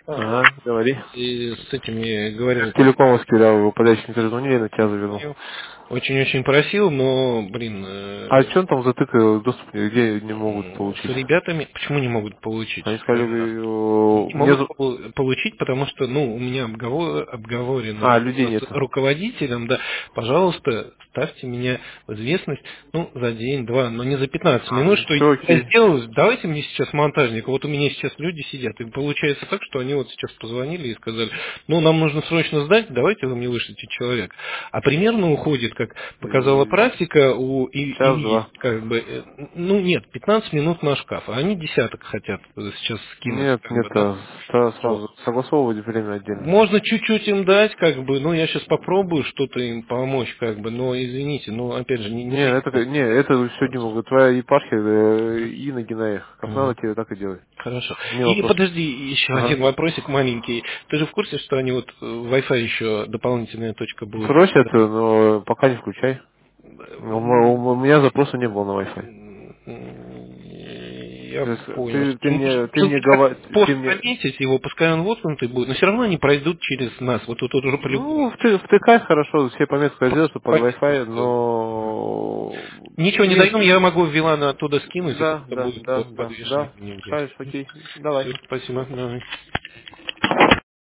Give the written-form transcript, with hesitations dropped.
Ага, говори. И с этими говорил, Телекомовский, да, выпадающий перезвонили, я на тебя завернул. очень-очень просил, но, блин, А что он там затыкал доступ, где не могут с получить? ребятами, почему не могут получить? Они сказали, Скажи нам. Не мне... могут получить, потому что, ну, у меня обговорено людей с нету. руководителем, да, пожалуйста, ставьте меня в известность, ну, за день-два, но не за 15 минут, Ну что все, я окей. сделал, давайте мне сейчас монтажника, вот у меня сейчас люди сидят, и получается так, что они вот сейчас позвонили и сказали, ну, нам нужно срочно сдать, давайте вы мне вышлите человека. А примерно уходит, как показала практика, им Час-два. есть, как бы, ну, нет, 15 минут на шкаф, а они десяток хотят сейчас скинуть, Нет, как нет, бы, да. Вот. сразу согласовывать время отдельно. Можно чуть-чуть им дать, как бы, ну, я сейчас попробую что-то им помочь, как бы, но, извините, ну, опять же, не требуйте. Не, это сегодня могут. Твоя епархия и на их. Как Мгм. надо тебе, так и делай. Хорошо. Не И вопрос. подожди, еще Ага. один вопросик маленький. Ты же в курсе, что они вот Wi-Fi еще дополнительная точка будут? Просят, но пока не включай. У меня запроса не было на Wi-Fi. Я понял. Ты Ты мне как говоришь, пост ты мне, пометить его, пускай он воткнутый будет, но все равно они пройдут через нас. Вот тут уже по-любому. ну, втыкай хорошо, все пометки сделать, что под Пометку Wi-Fi, сделаю. но, Ничего не даем, я могу Вилана оттуда скинуть, и да, просто да, будет да, да, подвешенный да, нигде. скажешь, окей, давай. Все, спасибо. Давай.